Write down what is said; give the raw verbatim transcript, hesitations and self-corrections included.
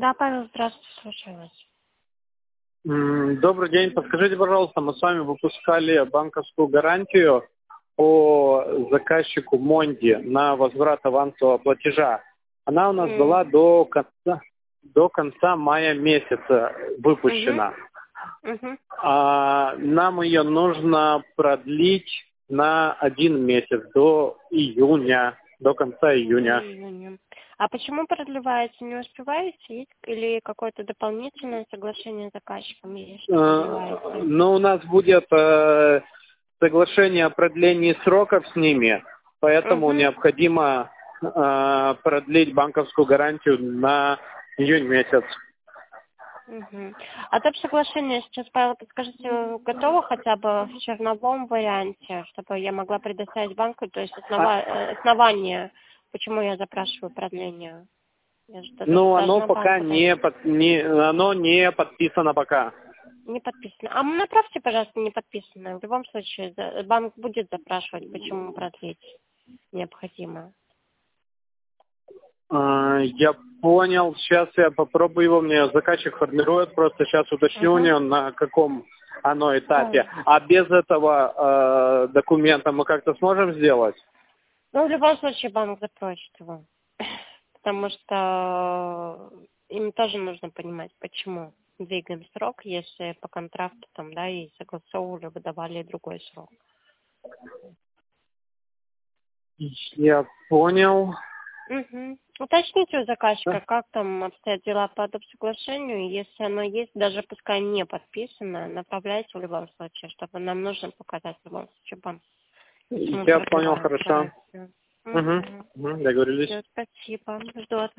Да, Павел, здравствуйте, слушаю вас. М, Добрый день. Подскажите, пожалуйста, мы с вами выпускали банковскую гарантию по заказчику Монди на возврат авансового платежа. Она у нас М, была до конца, до конца мая месяца мгм, выпущена. мгм. А нам ее нужно продлить на один месяц, до июня, до конца До июня. июня. А почему продлеваете? Не успеваете? Есть или какое-то дополнительное соглашение с заказчиком есть, что Э, продлеваете? Но у нас будет э, соглашение о продлении сроков с ними, поэтому Угу, необходимо э, продлить банковскую гарантию на июнь месяц. угу. А топ соглашение сейчас, Павел, подскажите, готово хотя бы в черновом варианте, чтобы я могла предоставить банку, то есть А, основа- э, основание, почему я запрашиваю продление? Я же должна ну, оно должна пока банку дать. не, под- не, оно не подписано пока. Не подписано. А направьте, пожалуйста, не подписанное. В любом случае, за- банк будет запрашивать, почему продлить необходимо. А, я понял, сейчас я попробую его, мне заказчик формирует, просто сейчас уточню у Угу. него, на каком оно этапе. А без этого э, документа мы как-то сможем сделать? Ну, в любом случае, банк запросит его. Потому что им тоже нужно понимать, почему двигаем срок, если по контракту там, да, и согласовывали, выдавали другой срок. Я понял. Угу. Уточните у заказчика, как там обстоят дела по доп. Соглашению. Если оно есть, даже пускай не подписано, направляйте в любом случае, чтобы нам нужно показать в любом случае банк, почему Я понял, продлевается хорошо. гарантия. Угу. Угу. Угу, договорились. Все, спасибо. Жду от